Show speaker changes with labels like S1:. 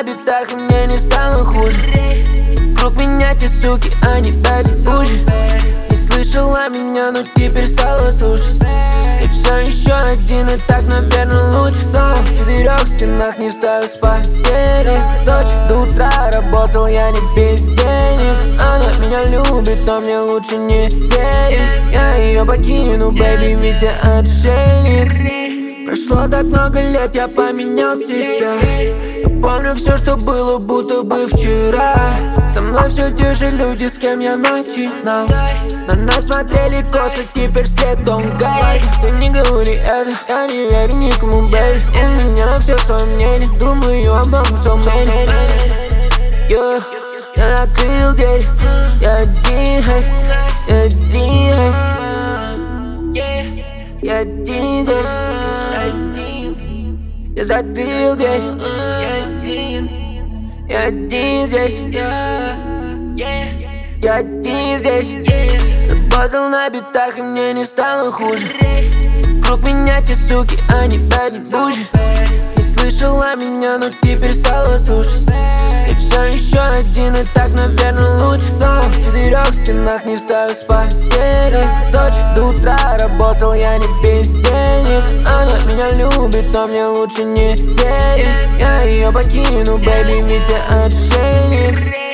S1: битах, и мне не стало хуже. Вокруг меня те суки, они бэби бужи. Не слышала меня, но теперь стала слушать. И все еще один, и так, наверное, лучше. Снова в 4 стенах, не встаю с постели. С ночи до утра работал я не без денег. Она меня любит, но мне лучше не верить. Я ее покину, бэби, ведь я отшельник. Прошло так много лет, я поменял себя. Но помню все, что было, будто бы вчера. Со мной все те же люди, с кем я начинал. На нас смотрели косо, теперь все don't guide. Ты не говори это, я не верю никому, бэйби. У меня на все свое мнение, думаю о многом со мной. Я закрыл дверь, я один, я один, я один здесь. Я закрыл дверь, я один здесь. Я один здесь. Работал на битах, и мне не стало хуже. Вокруг меня те суки, они бэби бужи. Не слышала меня, но теперь стала слушать. И все еще один, и так, наверное, лучше. Снова в 4 стенах, не встаю с постели. С ночи до утра работал я не без денег. Она меня любит, но мне лучше не верить. Я ее покину, бэби, ведь я отшельник.